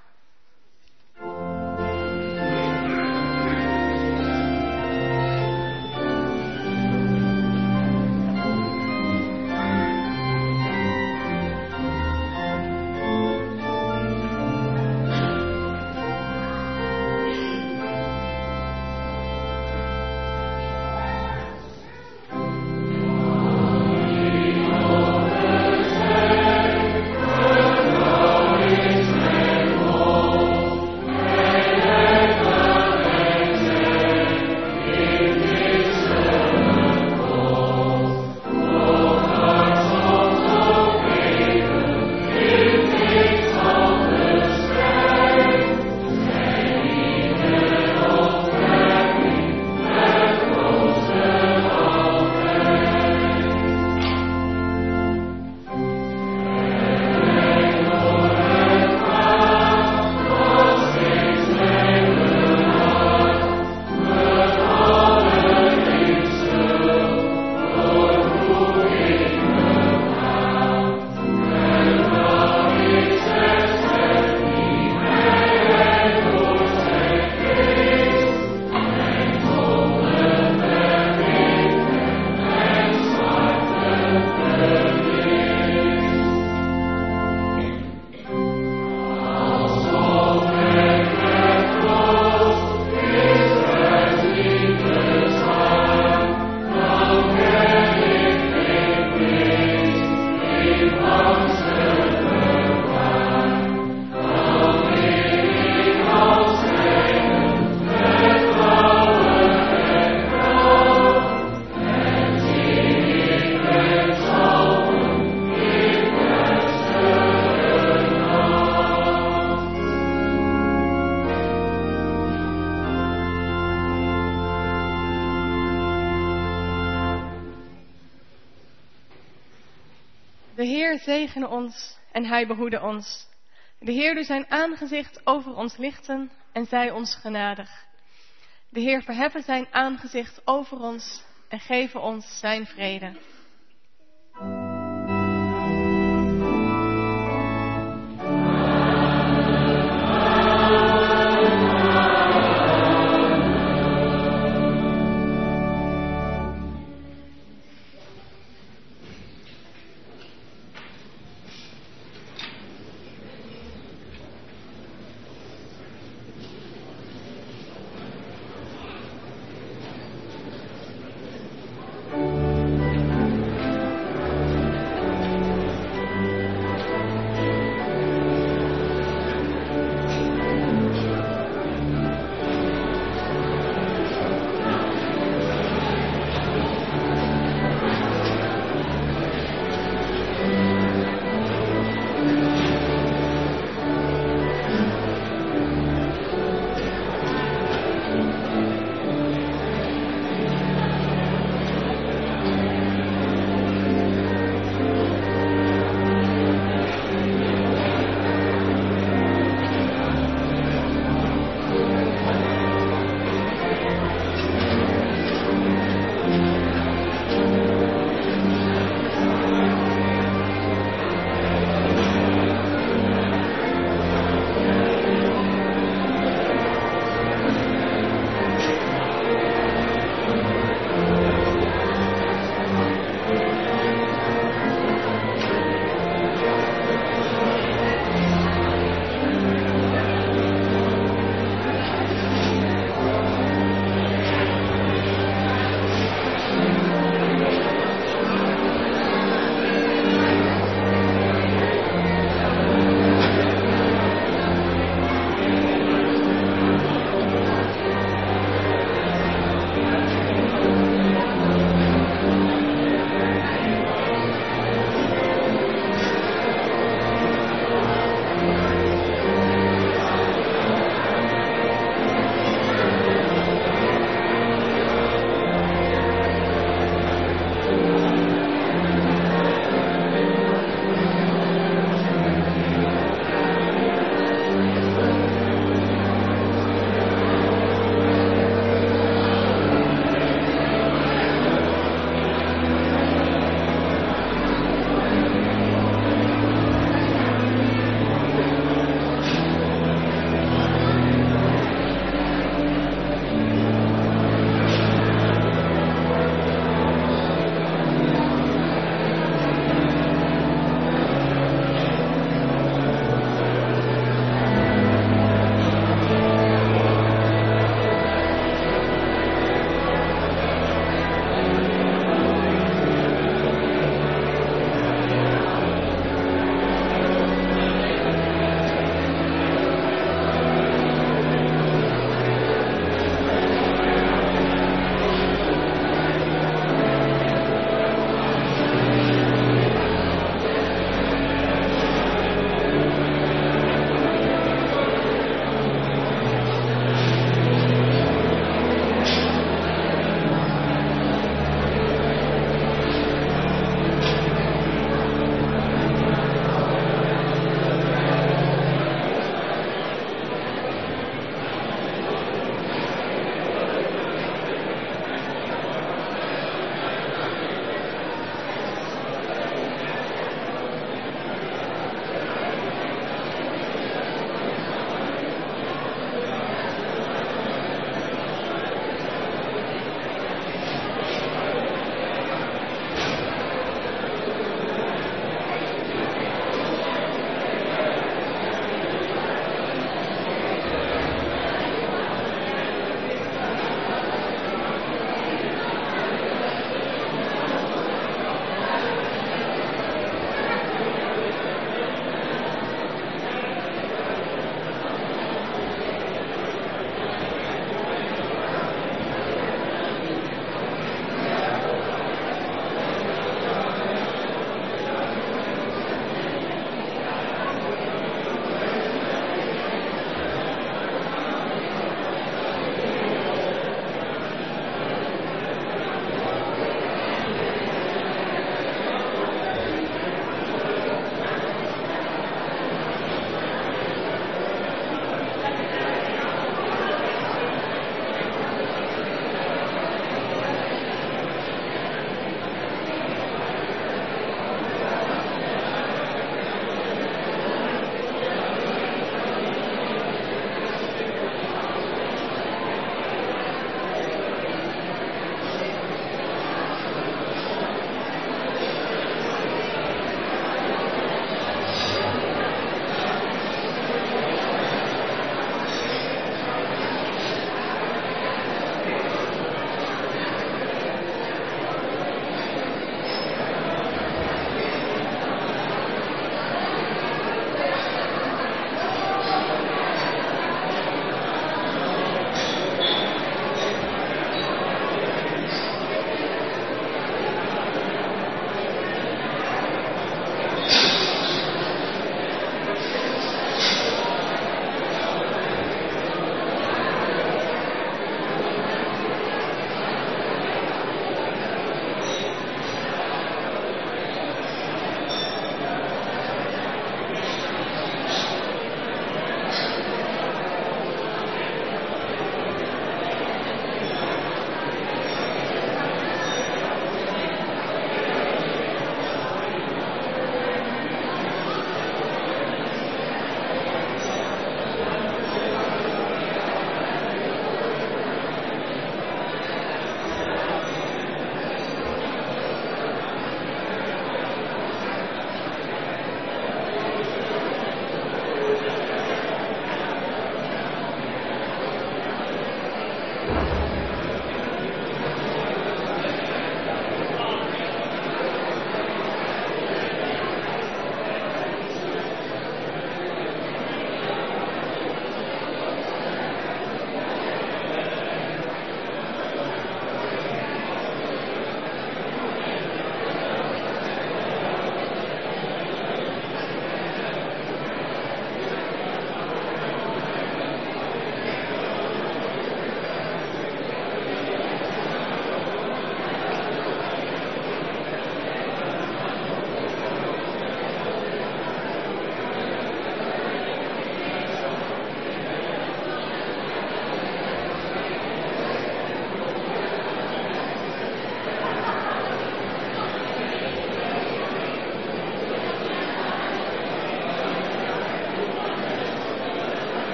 C: De Heer zegene ons en hij behoede ons. De Heer doet zijn aangezicht over ons lichten en zij ons genadig. De Heer verheffen zijn aangezicht over ons en geven ons zijn vrede.